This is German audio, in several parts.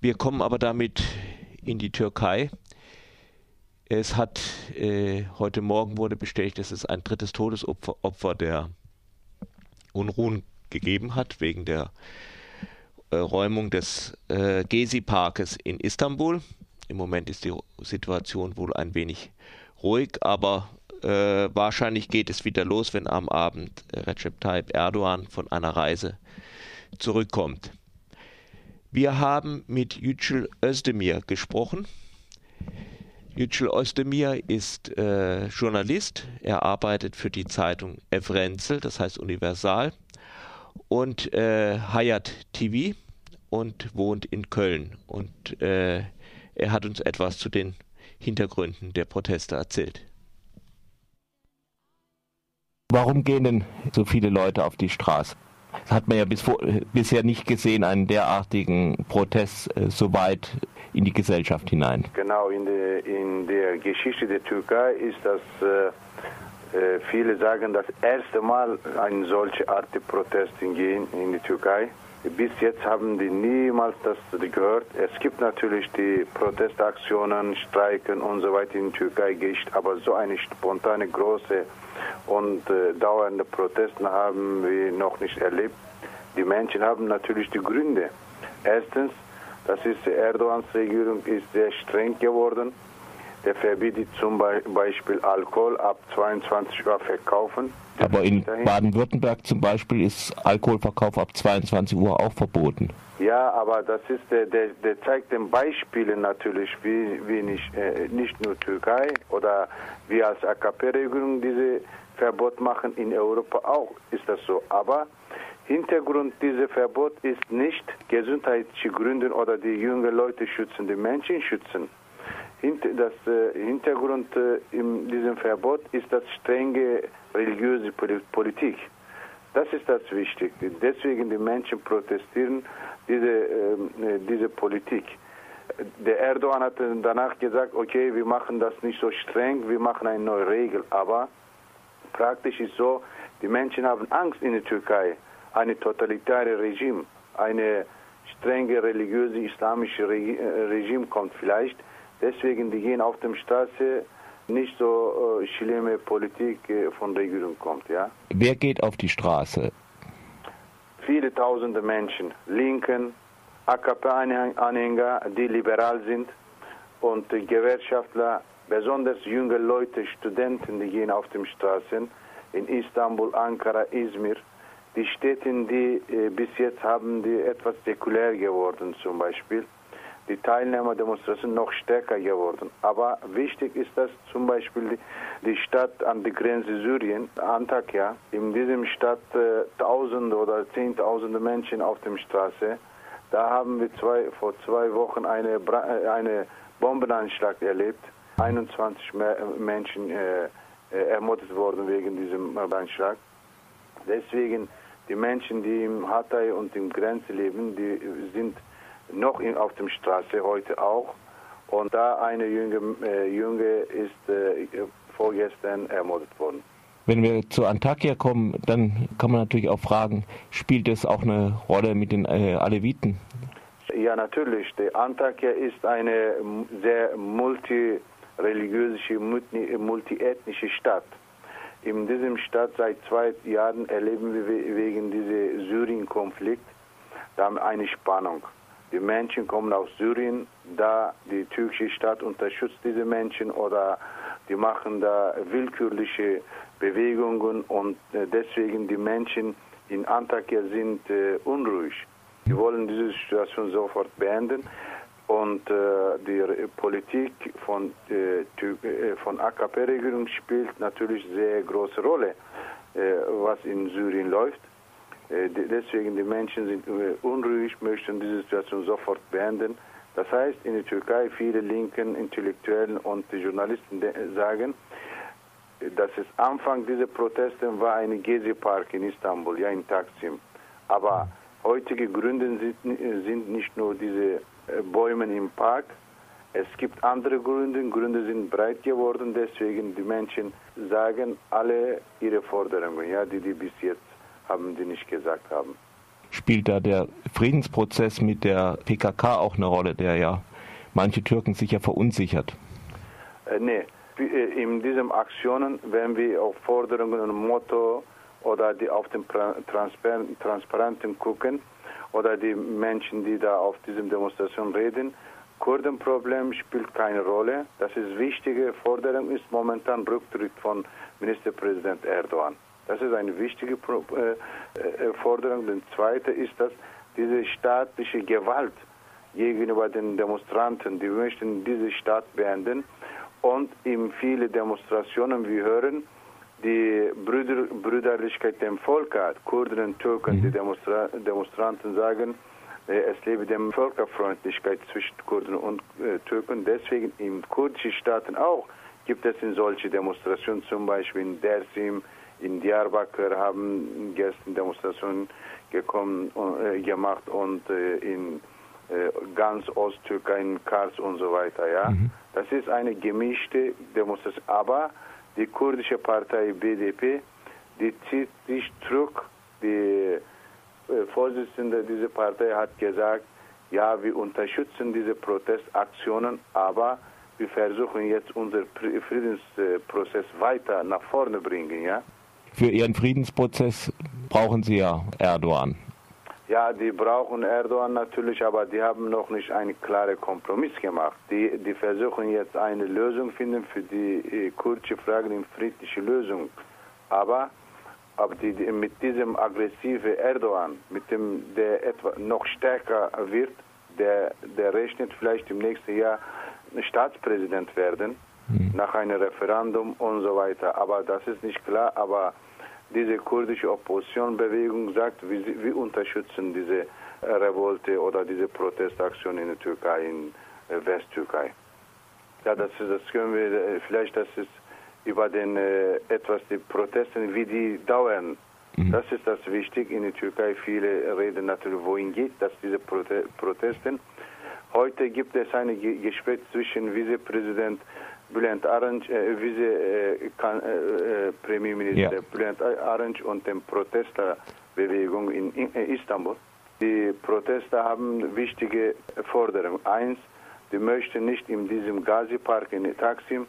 Wir kommen aber damit in die Türkei. Es hat heute Morgen wurde bestätigt, dass es ein drittes Todesopfer der Unruhen gegeben hat, wegen der Räumung des Gezi-Parkes in Istanbul. Im Moment ist die Situation wohl ein wenig ruhig, aber wahrscheinlich geht es wieder los, wenn am Abend Recep Tayyip Erdogan von einer Reise zurückkommt. Wir haben mit Yücel Özdemir gesprochen. Yücel Özdemir ist Journalist. Er arbeitet für die Zeitung Evrensel, das heißt Universal, und Hayat TV und wohnt in Köln. Und er hat uns etwas zu den Hintergründen der Proteste erzählt. Warum gehen denn so viele Leute auf die Straße? Das hat man ja bisher nicht gesehen, einen derartigen Protest so weit in die Gesellschaft hinein. Genau, in der Geschichte der Türkei ist das, viele sagen, das erste Mal eine solche Art der Proteste gehen in die Türkei. Bis jetzt haben die niemals das gehört. Es gibt natürlich die Protestaktionen, Streiken und so weiter in der Türkei, aber so eine spontane, große und dauernde Proteste haben wir noch nicht erlebt. Die Menschen haben natürlich die Gründe. Erstens, das ist Erdogans Regierung ist sehr streng geworden. Der verbietet zum Beispiel Alkohol ab 22 Uhr verkaufen. Aber in Baden-Württemberg zum Beispiel ist Alkoholverkauf ab 22 Uhr auch verboten. Ja, aber das ist der zeigt den Beispielen natürlich, wie nicht nur Türkei oder wir als AKP-Regierung diese Verbot machen, in Europa auch ist das so. Aber Hintergrund dieser Verbot ist nicht gesundheitliche Gründe oder die jungen Leute schützen, die Menschen schützen. Das Hintergrund in diesem Verbot ist das strenge religiöse Politik. Das ist das Wichtige. Deswegen die Menschen protestieren diese Politik. Der Erdogan hat danach gesagt, okay, wir machen das nicht so streng, wir machen eine neue Regel. Aber praktisch ist so, die Menschen haben Angst in der Türkei. Ein totalitäres Regime, eine strenge religiöse islamische Regime kommt vielleicht. Deswegen, die gehen auf der Straße, nicht so schlimme Politik von der Regierung kommt. Ja? Wer geht auf die Straße? Viele tausende Menschen, Linken, AKP-Anhänger, die liberal sind und Gewerkschaftler, besonders junge Leute, Studenten, die gehen auf die Straßen in Istanbul, Ankara, Izmir. Die Städte, die bis jetzt haben die etwas säkulär geworden zum Beispiel. Die Teilnehmerdemonstrationen noch stärker geworden. Aber wichtig ist, dass zum Beispiel die Stadt an der Grenze Syrien, Antakya, in diesem Stadt Tausende oder Zehntausende Menschen auf der Straße. Da haben wir vor 2 Wochen eine Bombenanschlag erlebt. 21 Menschen ermordet worden wegen diesem Anschlag. Deswegen die Menschen, die im Hatay und im Grenze leben, die sind noch auf der Straße heute auch. Und da eine Junge ist vorgestern ermordet worden. Wenn wir zu Antakya kommen, dann kann man natürlich auch fragen, spielt es auch eine Rolle mit den Aleviten? Ja, natürlich. Die Antakya ist eine sehr multireligiöse, multiethnische Stadt. In diesem Stadt seit 2 Jahren erleben wir wegen diesem Syrien-Konflikt eine Spannung. Die Menschen kommen aus Syrien, da die türkische Staat unterstützt diese Menschen oder die machen da willkürliche Bewegungen und deswegen die Menschen in Antakya sind unruhig. Die wollen diese Situation sofort beenden und die Politik von AKP-Regierung spielt natürlich sehr große Rolle, was in Syrien läuft. Deswegen die Menschen sind unruhig, möchten diese Situation sofort beenden. Das heißt, in der Türkei viele linken Intellektuellen und Journalisten sagen, dass es Anfang dieser Proteste war ein Gezi-Park in Istanbul, ja in Taksim. Aber heutige Gründe sind nicht nur diese Bäume im Park. Es gibt andere Gründe. Gründe sind breit geworden. Deswegen die Menschen sagen alle ihre Forderungen, ja, die bis jetzt haben, die nicht gesagt haben. spielt da der Friedensprozess mit der PKK auch eine Rolle, der ja manche Türken sicher verunsichert? Nee, in diesen Aktionen, wenn wir auf Forderungen und Motto oder die auf den Transparenten gucken oder die Menschen, die da auf diesem Demonstration reden, Kurdenproblem spielt keine Rolle. Das ist wichtige Forderung ist momentan Rücktritt von Ministerpräsident Erdogan. Das ist eine wichtige Forderung. Die zweite ist, dass diese staatliche Gewalt gegenüber den Demonstranten, die möchten diese Staat beenden. Und in vielen Demonstrationen, wir hören, die Brüderlichkeit dem Volk, Kurden und Türken, die Demonstranten sagen, es lebe die Völkerfreundlichkeit zwischen Kurden und Türken. Deswegen in kurdischen Staaten auch gibt es in solche Demonstrationen, zum Beispiel in Dersim, in Diyarbakır haben gestern Demonstrationen gemacht und in ganz Osttürkei, in Kars und so weiter. Ja? Das ist eine gemischte Demonstration. Aber die kurdische Partei BDP, die zieht sich zurück. Die Vorsitzende dieser Partei hat gesagt, ja, wir unterstützen diese Protestaktionen, aber wir versuchen jetzt unseren Friedensprozess weiter nach vorne bringen. Ja? Für Ihren Friedensprozess brauchen Sie ja Erdogan. Ja, die brauchen Erdogan natürlich, aber die haben noch nicht einen klaren Kompromiss gemacht. Die versuchen jetzt eine Lösung zu finden für die kurdische Frage, eine friedliche Lösung. Aber mit diesem aggressiven Erdogan, mit dem der etwa noch stärker wird, der rechnet vielleicht im nächsten Jahr Staatspräsident werden, nach einem Referendum und so weiter. Aber das ist nicht klar, aber diese kurdische Oppositionsbewegung sagt, wir unterstützen diese Revolte oder diese Protestaktion in der Türkei, in Westtürkei. Ja, das können wir, vielleicht das ist über die Proteste, wie die dauern. Das ist das wichtig in der Türkei. Viele reden natürlich, wohin geht, dass diese Proteste. Heute gibt es ein Gespräch zwischen Vizepräsident Bülent Arınç, Premierminister Bülent Arınç und der Protestbewegung in Istanbul. Die Protester haben wichtige Forderungen. Eins, die möchten nicht in diesem Gazi-Park in Taksim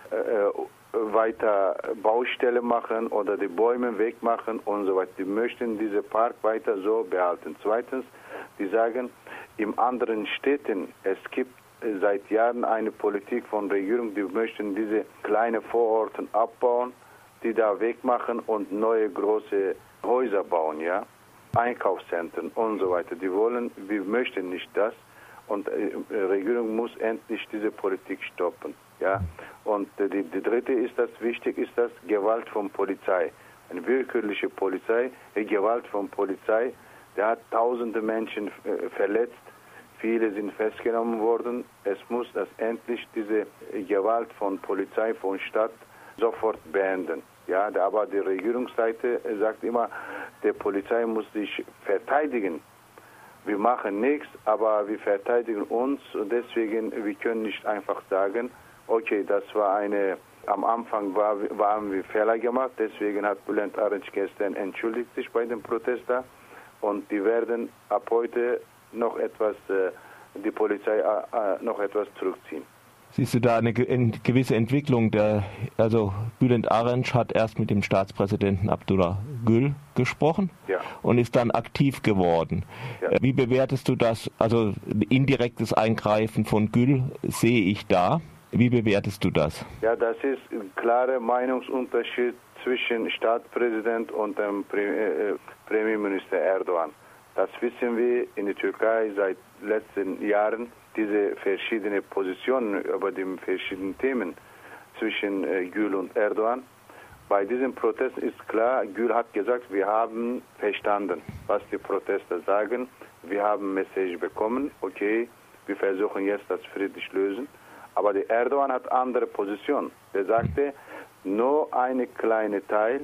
weiter Baustelle machen oder die Bäume wegmachen und so weiter. Die möchten diesen Park weiter so behalten. Zweitens, die sagen, in anderen Städten, es gibt seit Jahren eine Politik von Regierung, die möchten diese kleinen Vororten abbauen, die da wegmachen und neue große Häuser bauen, ja, Einkaufszentren und so weiter. Wir möchten nicht das und die Regierung muss endlich diese Politik stoppen, ja. Und die dritte ist, das wichtig ist, das Gewalt von Polizei, eine willkürliche Polizei, Gewalt von Polizei, der hat tausende Menschen verletzt. Viele sind festgenommen worden. Es muss das endlich diese Gewalt von Polizei, von Stadt sofort beenden. Ja, aber die Regierungsseite sagt immer, die Polizei muss sich verteidigen. Wir machen nichts, aber wir verteidigen uns und deswegen, wir können nicht einfach sagen, okay, das war am Anfang haben wir Fehler gemacht, deswegen hat Bülent Arınç gestern entschuldigt sich bei den Protestern und die werden ab heute noch etwas, die Polizei noch etwas zurückziehen. Siehst du da eine gewisse Entwicklung? Also Bülent Arınç hat erst mit dem Staatspräsidenten Abdullah Gül gesprochen und ist dann aktiv geworden. Ja. Wie bewertest du das? Also indirektes Eingreifen von Gül sehe ich da. Wie bewertest du das? Ja, das ist ein klarer Meinungsunterschied zwischen Staatspräsident und dem Premierminister Erdogan. Das wissen wir in der Türkei seit letzten Jahren, diese verschiedenen Positionen über die verschiedenen Themen zwischen Gül und Erdogan. Bei diesem Protest ist klar, Gül hat gesagt, wir haben verstanden, was die Protester sagen. Wir haben Message bekommen, okay, wir versuchen jetzt das friedlich lösen. Aber der Erdogan hat andere Position. Er sagte, nur eine kleine Teil,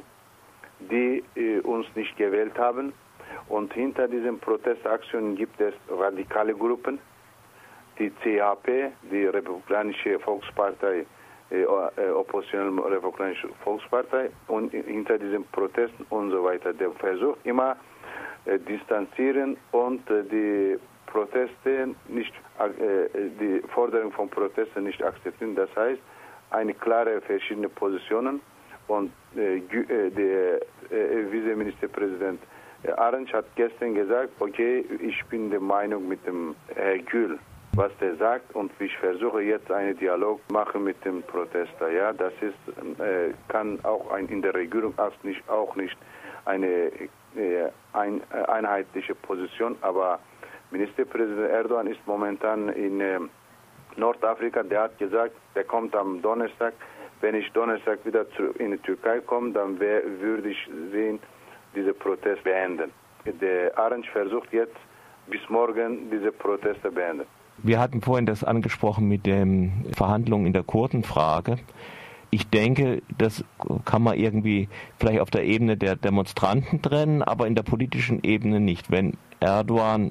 die uns nicht gewählt haben. Und hinter diesen Protestaktionen gibt es radikale Gruppen, die CHP, die Republikanische Volkspartei, Oppositionelle Republikanische Volkspartei, und hinter diesen Protesten und so weiter. Der versucht immer, distanzieren und die Proteste nicht, die Forderung von Protesten nicht akzeptieren. Das heißt, eine klare verschiedene Positionen und der Vizeministerpräsident Arenc hat gestern gesagt, okay, ich bin der Meinung mit dem Herr Gül, was der sagt, und ich versuche jetzt einen Dialog machen mit dem Protester. Ja, das ist, kann auch in der Regierung auch nicht eine einheitliche Position, aber Ministerpräsident Erdogan ist momentan in Nordafrika, der hat gesagt, der kommt am Donnerstag. Wenn ich Donnerstag wieder in die Türkei komme, dann würde ich sehen, diese Protest beenden. Der Arenc versucht jetzt bis morgen diese Proteste beenden. Wir hatten vorhin das angesprochen mit den Verhandlungen in der Kurdenfrage. Ich denke, das kann man irgendwie vielleicht auf der Ebene der Demonstranten trennen, aber in der politischen Ebene nicht. Wenn Erdogan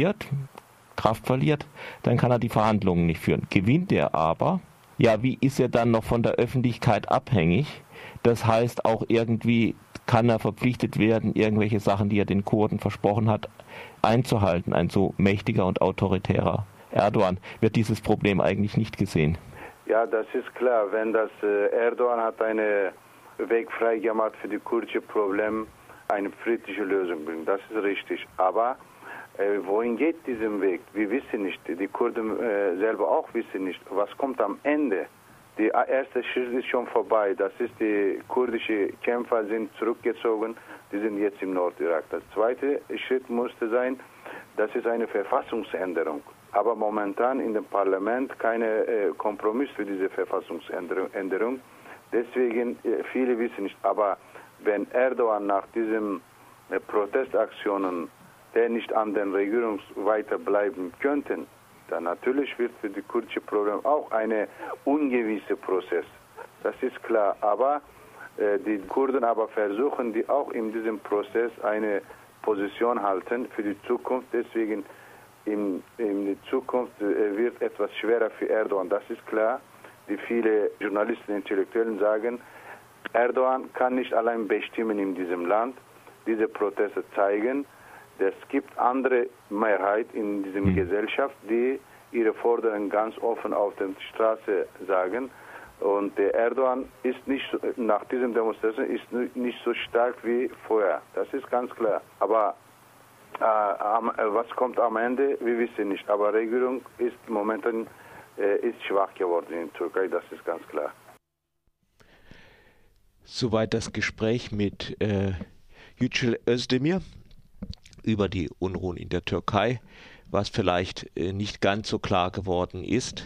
Kraft verliert, dann kann er die Verhandlungen nicht führen. Gewinnt er aber, ja, wie ist er dann noch von der Öffentlichkeit abhängig? Das heißt, auch irgendwie kann er verpflichtet werden, irgendwelche Sachen, die er den Kurden versprochen hat, einzuhalten. Ein so mächtiger und autoritärer Erdogan wird dieses Problem eigentlich nicht gesehen. Ja, das ist klar. Wenn das Erdogan hat einen Weg frei gemacht für die kurdische Problem, eine friedliche Lösung bringen. Das ist richtig. Aber wohin geht dieser Weg? Wir wissen nicht. Die Kurden selber auch wissen nicht. Was kommt am Ende? Der erste Schritt ist schon vorbei. Das ist, die kurdischen Kämpfer sind zurückgezogen. Die sind jetzt im Nordirak. Der zweite Schritt musste sein, das ist eine Verfassungsänderung. Aber momentan in dem Parlament keine Kompromiss für diese Verfassungsänderung. Deswegen, viele wissen nicht. Aber wenn Erdogan nach diesen Protestaktionen, der nicht an den Regierung weiterbleiben könnten, dann natürlich wird für die kurdische Problem auch eine ungewisse Prozess. Das ist klar. Aber die Kurden aber versuchen, die auch in diesem Prozess eine Position halten für die Zukunft. Deswegen in der Zukunft wird etwas schwerer für Erdogan. Das ist klar. Die viele Journalisten, Intellektuellen sagen, Erdogan kann nicht allein bestimmen in diesem Land. Diese Proteste zeigen, es gibt andere Mehrheit in dieser Gesellschaft, die ihre Forderungen ganz offen auf der Straße sagen. Und der Erdogan ist nicht, nach diesem Demonstration ist nicht so stark wie vorher. Das ist ganz klar. Aber was kommt am Ende, wir wissen nicht. Aber die Regierung ist momentan ist schwach geworden in der Türkei, das ist ganz klar. Soweit das Gespräch mit Yücel Özdemir über die Unruhen in der Türkei, was vielleicht nicht ganz so klar geworden ist,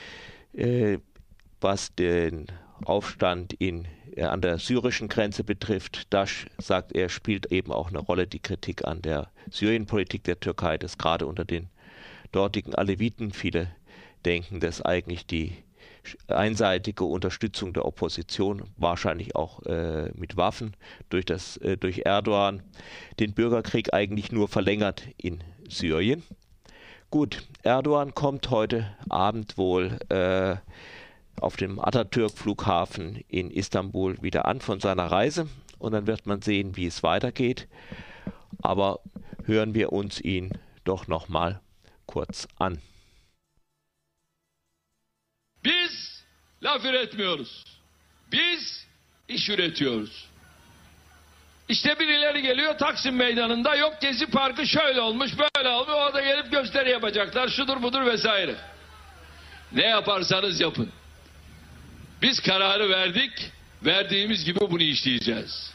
was den Aufstand an der syrischen Grenze betrifft. Da sagt er, spielt eben auch eine Rolle die Kritik an der Syrienpolitik der Türkei, dass gerade unter den dortigen Aleviten viele denken, dass eigentlich die einseitige Unterstützung der Opposition, wahrscheinlich auch mit Waffen durch Erdogan, den Bürgerkrieg eigentlich nur verlängert in Syrien. Gut, Erdogan kommt heute Abend wohl auf dem Atatürk-Flughafen in Istanbul wieder an von seiner Reise und dann wird man sehen, wie es weitergeht. Aber hören wir uns ihn doch nochmal kurz an. Biz laf üretmiyoruz. Biz iş üretiyoruz. İşte birileri geliyor Taksim Meydanı'nda, yok Gezi Parkı şöyle olmuş böyle olmuş, orada gelip gösteri yapacaklar, şudur budur vesaire. Ne yaparsanız yapın. Biz kararı verdik, verdiğimiz gibi bunu işleyeceğiz.